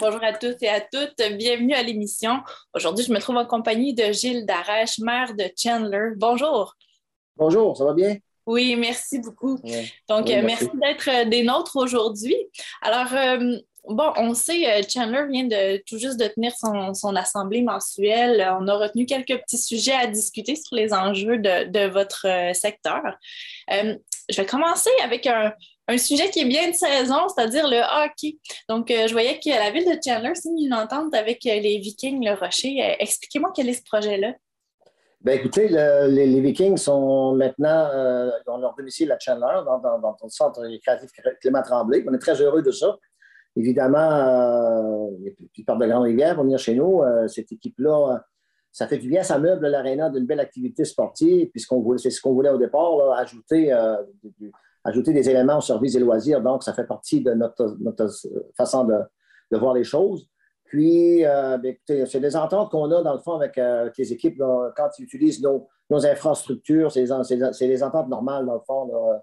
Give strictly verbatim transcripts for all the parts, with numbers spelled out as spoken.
Bonjour à tous et à toutes, bienvenue à l'émission. Aujourd'hui, je me trouve en compagnie de Gilles Darèche, maire de Chandler. Bonjour. Bonjour, ça va bien? Oui, merci beaucoup. Oui, Donc, oui, euh, merci merci. d'être euh, des nôtres aujourd'hui. Alors, euh, bon, on sait, euh, Chandler vient de tout juste de tenir son, son assemblée mensuelle. On a retenu quelques petits sujets à discuter sur les enjeux de, de votre euh, secteur. Euh, je vais commencer avec un, un sujet qui est bien de saison, c'est-à-dire le hockey. Donc, euh, je voyais que la ville de Chandler signe une entente avec euh, les Vikings Le Rocher. Euh, expliquez-moi quel est ce projet-là. Ben écoutez, le- les, les Vikings sont maintenant, euh, ils ont leur domicile à Chandler, dans, dans, dans le centre récréatif Clément Tremblay. On est très heureux de ça. Évidemment, euh, ils partent de Grande-Rivière pour venir chez nous. Euh, cette équipe-là, euh, ça fait du bien, ça meuble l'aréna d'une belle activité sportive. Puis ce qu'on voulait, c'est ce qu'on voulait au départ, là, ajouter, euh, du- du- ajouter des éléments aux services et loisirs. Donc, ça fait partie de notre, notre façon de, de voir les choses. Puis, euh, bien, écoutez, c'est des ententes qu'on a, dans le fond, avec, euh, avec les équipes là, quand ils utilisent nos, nos infrastructures. C'est c'est- c'est des ententes normales, dans le fond, là,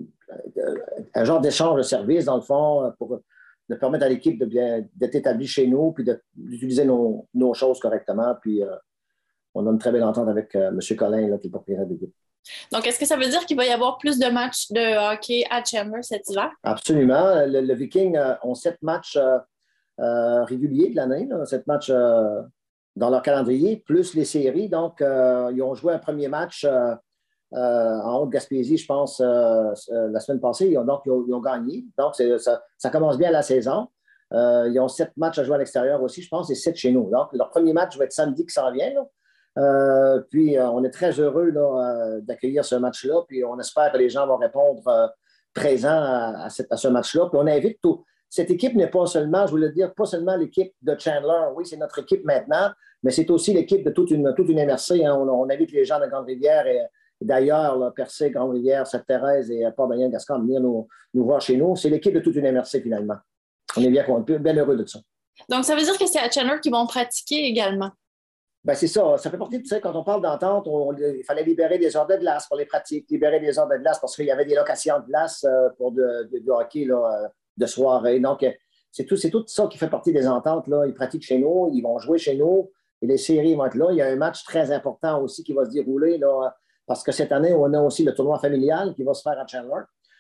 euh, un genre d'échange de services, dans le fond, pour de permettre à l'équipe de bien d'être établie chez nous, puis de- d'utiliser nos, nos choses correctement. Puis, euh, on a une très belle entente avec euh, M. Collin, là, qui est propriétaire de l'équipe. Donc, est-ce que ça veut dire qu'il va y avoir plus de matchs de hockey à Chandler cet hiver? Absolument. Le, le Viking euh, ont sept matchs euh, euh, réguliers de l'année, là, sept matchs euh, dans leur calendrier, plus les séries. Donc, euh, ils ont joué un premier match euh, euh, en Haute-Gaspésie, je pense, euh, euh, la semaine passée. Ils ont, donc, ils ont, ils ont gagné. Donc, c'est- ça, ça commence bien la saison. Euh, ils ont sept matchs à jouer à l'extérieur aussi, je pense, et sept chez nous. Donc, leur premier match va être samedi qui s'en vient, là. Euh, puis, euh, on est très heureux là, euh, d'accueillir ce match-là. Puis, on espère que les gens vont répondre euh, présents à, à, cette- à ce match-là. Puis, on invite tout. Cette équipe n'est pas seulement, je voulais dire, pas seulement l'équipe de Chandler. Oui, c'est notre équipe maintenant, mais c'est aussi l'équipe de toute une, toute une M R C. Hein. On, on invite les gens de Grande-Rivière et, et d'ailleurs, là, Percé, Grande-Rivière, Sainte-Thérèse et Port-Daniel-Gascon à venir nous, nous voir chez nous. C'est l'équipe de toute une M R C finalement. On est bien, bien heureux de ça. Donc, ça veut dire que c'est à Chandler qu'ils vont pratiquer également. Ben, c'est ça. Ça fait partie de, tu sais, quand on parle d'entente, on- il fallait libérer des heures de glace pour les pratiques, libérer des heures de glace parce qu'il y avait des locations de glace euh, pour de- de- du hockey là, euh, de soirée. Donc, euh, c'est tout, c'est tout ça qui fait partie des ententes, là. Ils pratiquent chez nous, ils vont jouer chez nous et les séries vont être là. Il y a un match très important aussi qui va se dérouler là, parce que cette année, on a aussi le tournoi familial qui va se faire à Chandler.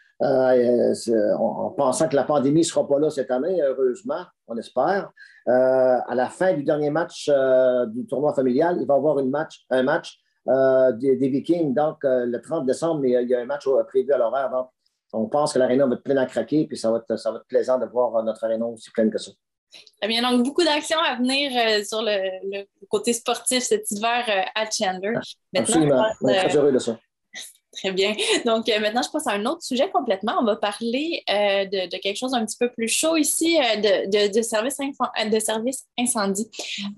Euh, en, en pensant que la pandémie ne sera pas là cette année, heureusement, on espère. Euh, à la fin du dernier match euh, du tournoi familial, il va y avoir une match, un match euh, des, des Vikings. Donc, euh, le trente décembre, il y a, il y a un match prévu à l'horaire. Donc, on pense que l'aréna va être pleine à craquer, puis ça va être, ça va être plaisant de voir notre aréna aussi pleine que ça. Très bien, donc beaucoup d'actions à venir euh, sur le, le côté sportif cet hiver euh, à Chandler. Maintenant, je Absolument. On est passe, très euh, heureux de ça. Très bien. Donc, euh, maintenant, je passe à un autre sujet complètement. On va parler euh, de, de quelque chose un petit peu plus chaud ici, euh, de, de, de service info- de service incendie.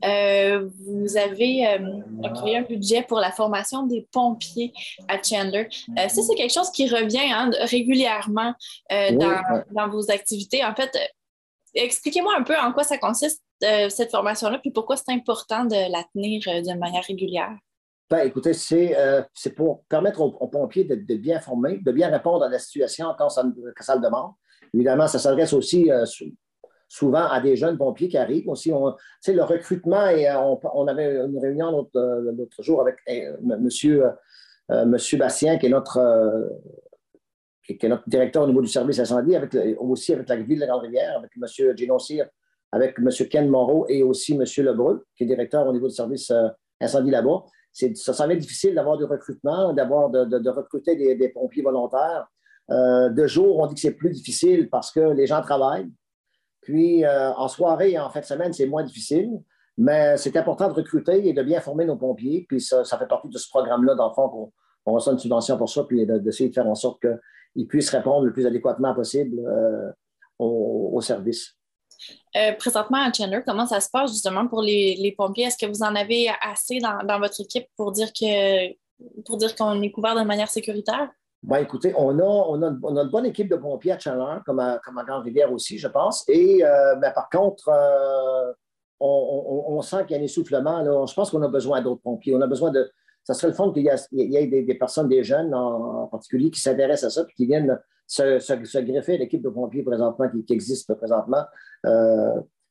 Euh, vous avez euh, octroyé un budget pour la formation des pompiers à Chandler. Euh, ça, c'est quelque chose qui revient hein, régulièrement euh, dans, Oui, ouais. dans vos activités. En fait, euh, expliquez-moi un peu en quoi ça consiste, euh, cette formation-là, puis pourquoi c'est important de la tenir euh, de manière régulière. Ben, écoutez, c'est euh, c'est pour permettre aux, aux pompiers de, de bien former, de bien répondre à la situation quand ça, quand ça le demande. Évidemment, ça s'adresse aussi euh, sou- souvent à des jeunes pompiers qui arrivent. Aussi, on, tu sais, le recrutement, et euh, on, on avait une réunion l'autre euh, l'autre jour avec euh, monsieur, euh, monsieur Bastien, qui est notre, euh, qui, qui est notre directeur au niveau du service incendie, avec le- aussi avec la ville de Grande-Rivière, avec monsieur Gino Cyr, avec monsieur Ken Moreau et aussi monsieur Lebreu, qui est directeur au niveau du service euh, incendie là-bas. C'est, ça s'en est difficile d'avoir du recrutement, d'avoir de, de, de recruter des, des pompiers volontaires. Euh, de jour, on dit que c'est plus difficile parce que les gens travaillent. Puis, euh, en soirée et en fin de semaine, c'est moins difficile. Mais c'est important de recruter et de bien former nos pompiers. Puis, ça, ça fait partie de ce programme-là, dans le fond, qu'on on reçoit une subvention pour ça, puis de- d'essayer de faire en sorte qu'ils puissent répondre le plus adéquatement possible euh, au, au service. Euh, présentement à Chandler, comment ça se passe justement pour les, les pompiers? Est-ce que vous en avez assez dans, dans votre équipe pour dire que pour dire qu'on est couvert de manière sécuritaire? Ben, écoutez, on a, on, a, on a une bonne équipe de pompiers à Chandler, comme à, comme à Grande-Rivière aussi, je pense. Et euh, ben, par contre, euh, on, on, on sent qu'il y a un essoufflement. Là. Je pense qu'on a besoin d'autres pompiers. On a besoin de. Ça serait le fun qu'il y, a, il y ait des, des personnes, des jeunes en, en particulier, qui s'intéressent à ça et qui viennent se, se, se greffer à l'équipe de pompiers présentement, qui, qui existe présentement. Euh,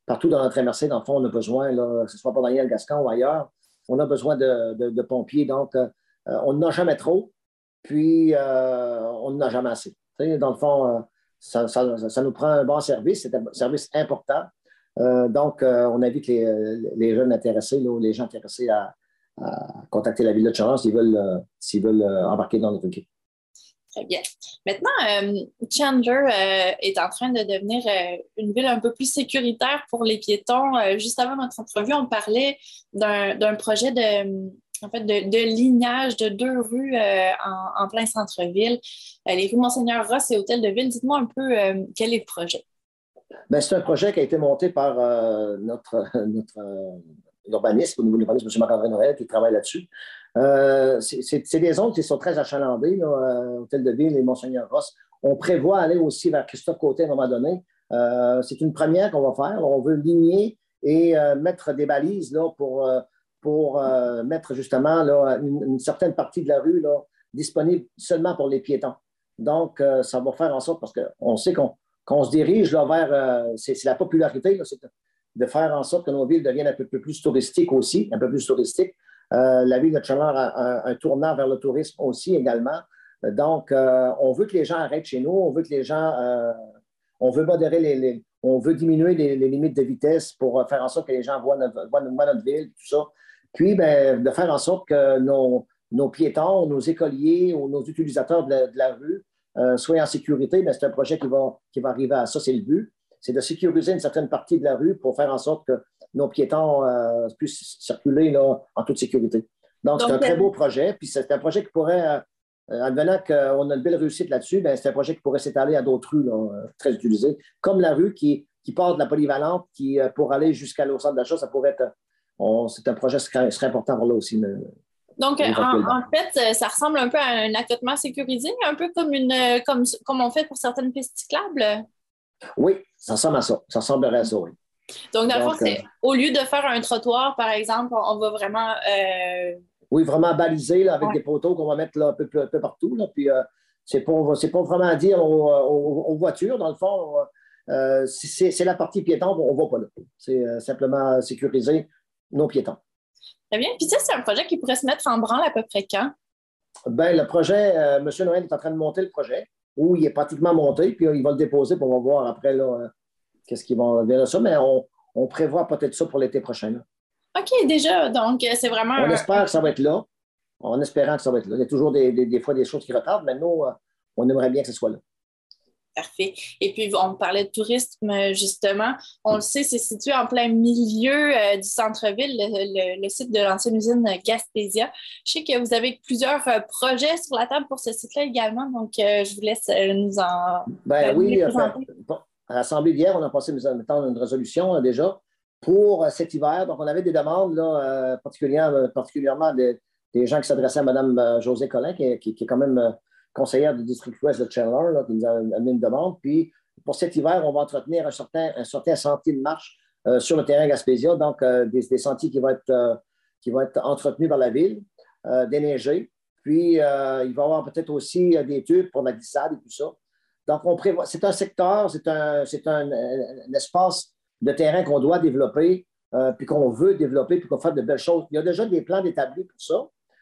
partout dans notre M R C, dans le fond, on a besoin, là, que ce soit pour Daniel-Gascon ou ailleurs, on a besoin de, de, de pompiers. Donc, euh, on n'en a jamais trop, puis euh, on n'en a jamais assez. T'sais, dans le fond, euh, ça, ça, ça nous prend un bon service. C'est un service important. Euh, donc, euh, on invite les, les jeunes intéressés, là, les gens intéressés à, à contacter la Ville de Chaleur s'ils veulent, euh, s'ils veulent euh, embarquer dans notre équipe. Très bien. Maintenant, euh, Chandler euh, est en train de devenir euh, une ville un peu plus sécuritaire pour les piétons. Euh, juste avant notre entrevue, on parlait d'un, d'un projet de, en fait, de, de lignage de deux rues euh, en, en plein centre-ville, euh, les rues Monseigneur-Ross et Hôtel de Ville. Dites-moi un peu euh, quel est le projet. Bien, c'est un projet qui a été monté par euh, notre, notre euh, urbaniste, au niveau de l'urbanisme, M. Marc-André Noël, qui travaille là-dessus. Euh, c'est, c'est, c'est des zones qui sont très achalandées, là, euh, Hôtel de Ville et Monseigneur-Ross. On prévoit aller aussi vers Christophe-Côté à un moment donné. Euh, c'est une première qu'on va faire. On veut ligner et euh, mettre des balises là, pour, euh, pour euh, mettre justement là, une, une certaine partie de la rue là, disponible seulement pour les piétons. Donc, euh, ça va faire en sorte, parce qu'on sait qu'on qu'on se dirige là, vers, euh, c'est, c'est la popularité, là, c'est de faire en sorte que nos villes deviennent un peu, peu plus touristiques aussi, un peu plus touristiques. Euh, la ville de Chaleur a un, un tournant vers le tourisme aussi également. Donc, euh, on veut que les gens arrêtent chez nous, on veut que les gens, euh, on veut modérer les, les on veut diminuer les, les limites de vitesse pour faire en sorte que les gens voient notre, voient notre ville, tout ça. Puis, ben, de faire en sorte que nos, nos piétons, nos écoliers ou nos utilisateurs de la, de la rue Euh, soient en sécurité, mais c'est un projet qui va, qui va arriver à ça, c'est le but. C'est de sécuriser une certaine partie de la rue pour faire en sorte que nos piétons euh, puissent circuler là, en toute sécurité. Donc, c'est Donc, un très beau projet, puis c'est un projet qui pourrait, euh, advenant qu'on a une belle réussite là-dessus, bien, c'est un projet qui pourrait s'étaler à d'autres rues là, très utilisées, comme la rue qui, qui part de la polyvalente, qui, pour aller jusqu'à l'au centre d'achat, ça pourrait être, on, c'est un projet qui serait, serait important pour là aussi. Mais, Donc, en, en fait, ça ressemble un peu à un accotement sécurisé, un peu comme, une, comme, comme on fait pour certaines pistes cyclables. Oui, ça ressemble à ça. Ça ressemblerait à ça, oui. Donc, dans le fond, c'est, au lieu de faire un trottoir, par exemple, on va vraiment... Euh... Oui, vraiment balisé là, avec ouais. des poteaux qu'on va mettre là, un, peu, un peu partout. Là, puis, euh, c'est pas, c'est pas vraiment à dire aux, aux, aux voitures, dans le fond. Euh, c'est, c'est la partie piéton, on ne va pas là. C'est euh, simplement sécuriser nos piétons. Très bien. Puis ça, c'est un projet qui pourrait se mettre en branle à peu près quand? Bien, le projet, euh, M. Noël est en train de monter le projet, où il est pratiquement monté, puis euh, il va le déposer, puis on va voir après là, euh, qu'est-ce qu'ils vont dire de ça, mais on, on prévoit peut-être ça pour l'été prochain. Là. OK, déjà, donc c'est vraiment... On un... espère que ça va être là, en espérant que ça va être là. Il y a toujours des, des, des fois des choses qui retardent, mais nous, euh, on aimerait bien que ce soit là. Parfait. Et puis, on parlait de tourisme, justement. On le sait, c'est situé en plein milieu euh, du centre-ville, le, le, le site de l'ancienne usine Gaspésia. Je sais que vous avez plusieurs euh, projets sur la table pour ce site-là également, donc euh, je vous laisse euh, nous en ben, euh, oui, enfin, bon, à l'Assemblée d'hier, on a passé une résolution là, déjà pour euh, cet hiver. Donc, on avait des demandes, là, euh, particulièrement, particulièrement des, des gens qui s'adressaient à Mme euh, Josée Collin, qui, qui, qui est quand même... Euh, conseillère du district ouest de Chandler, là, qui nous a amené une demande. Puis, pour cet hiver, on va entretenir un certain, un certain sentier de marche euh, sur le terrain Gaspésia, donc euh, des, des sentiers qui vont être, euh, qui vont être entretenus par la ville, euh, déneigés. Puis, euh, il va y avoir peut-être aussi euh, des tubes pour la glissade et tout ça. Donc, on prévoit, c'est un secteur, c'est un, c'est un, un espace de terrain qu'on doit développer, euh, puis qu'on veut développer, puis qu'on fait de belles choses. Il y a déjà des plans d'établis pour ça.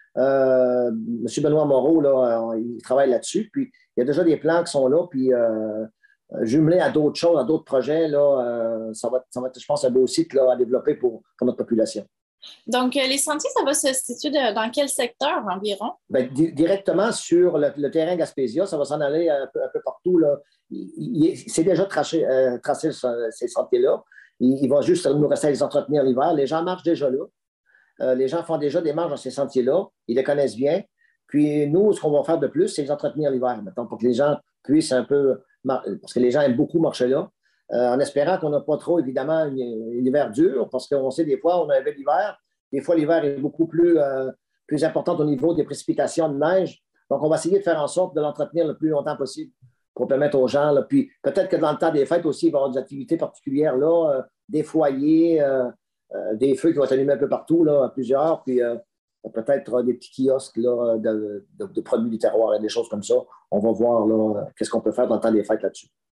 Euh, M. Benoît Moreau, là, il travaille là-dessus. Puis il y a déjà des plans qui sont là, puis euh, jumelés à d'autres choses, à d'autres projets, là, euh, ça, va, ça va être, je pense, un beau site là, à développer pour, pour notre population. Donc, les sentiers, ça va se situer de, dans quel secteur environ? Bien, di- directement sur le, le terrain Gaspésia, ça va s'en aller un peu, un peu partout. Là. Il, il, c'est déjà tracé, euh, tracé ces sentiers-là. Il, il va juste nous rester à les entretenir l'hiver. Les gens marchent déjà là. Euh, les gens font déjà des marches dans ces sentiers-là. Ils les connaissent bien. Puis nous, ce qu'on va faire de plus, c'est les entretenir l'hiver, maintenant, pour que les gens puissent un peu... Parce que les gens aiment beaucoup marcher là. Euh, en espérant qu'on n'a pas trop, évidemment, un hiver dur, parce qu'on sait des fois, on a un bel hiver. Des fois, l'hiver est beaucoup plus, euh, plus important au niveau des précipitations de neige. Donc, on va essayer de faire en sorte de l'entretenir le plus longtemps possible pour permettre aux gens. Là, puis peut-être que dans le temps des fêtes aussi, il va y avoir des activités particulières là, euh, des foyers, euh, euh, des feux qui vont s'allumer un peu partout, là, à plusieurs, puis euh, peut-être des petits kiosques là, de, de, de produits du terroir et des choses comme ça. On va voir là, qu'est-ce qu'on peut faire dans le temps des fêtes là-dessus.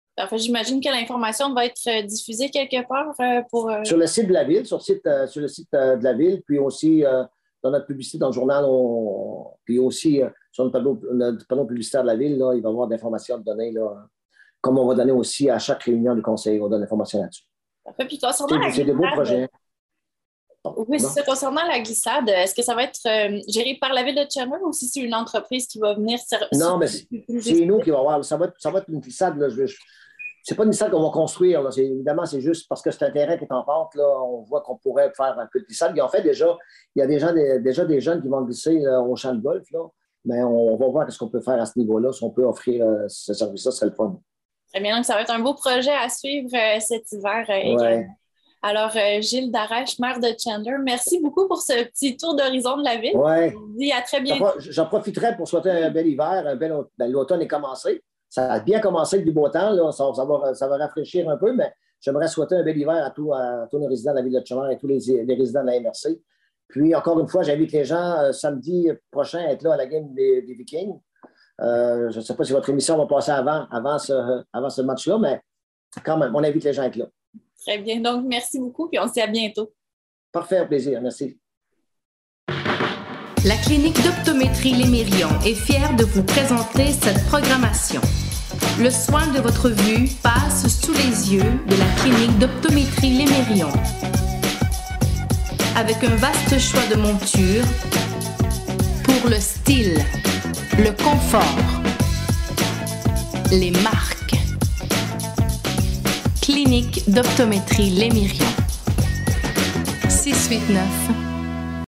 Enfin, j'imagine que l'information va être euh, diffusée quelque part euh, pour... Euh... Sur le site de la Ville, sur le site, euh, sur le site euh, de la Ville, puis aussi euh, dans notre publicité dans le journal, on, puis aussi euh, sur notre panneau, notre panneau publicitaire de la Ville, là, il va y avoir d'informations à donner, là, comme on va donner aussi à chaque réunion du conseil, on donne l'information là-dessus. Parfait. Puis concernant la C'est des beaux projets. Oui, c'est ça. Concernant la glissade, est-ce que ça va être euh, géré par la Ville de Chandler ou si c'est une entreprise qui va venir... Non, mais c'est, c'est nous qui va avoir. Ça va être, ça va être une glissade, là, je, je, c'est pas une glissade qu'on va construire. Là. C'est, évidemment, c'est juste parce que c'est un terrain qui est en pente. Là, on voit qu'on pourrait faire un peu de glissade. Et en fait, déjà, il y a déjà des, déjà des jeunes qui vont glisser là, au champ de golf. Là. Mais on va voir ce qu'on peut faire à ce niveau-là. Si on peut offrir euh, ce service-là, ce serait le fun. Très bien. Donc, ça va être un beau projet à suivre euh, cet hiver euh, ouais. également. Alors, euh, Gilles Darèche, maire de Chandler, merci beaucoup pour ce petit tour d'horizon de la ville. Ouais. Je vous dis à très bientôt. J'en profiterai pour souhaiter un bel hiver. Un bel, ben, l'automne est commencé. Ça a bien commencé avec du beau temps. Là. Ça, ça, va, ça va rafraîchir un peu, mais j'aimerais souhaiter un bel hiver à, tout, à tous les résidents de la ville de Chandler et tous les, les résidents de la M R C. Puis, encore une fois, j'invite les gens euh, samedi prochain à être là à la game des, des Vikings. Euh, je ne sais pas si votre émission va passer avant, avant ce, avant ce match-là, mais quand même, on invite les gens à être là. Très bien. Donc, merci beaucoup, puis on se dit à bientôt. Parfait, au plaisir. Merci. La clinique d'optométrie Les Mérions est fière de vous présenter cette programmation. Le soin de votre vue passe sous les yeux de la clinique d'optométrie Les Mérions. Avec un vaste choix de montures pour le style, le confort, les marques. Clinique d'optométrie Les Mérions. six cent quatre-vingt-neuf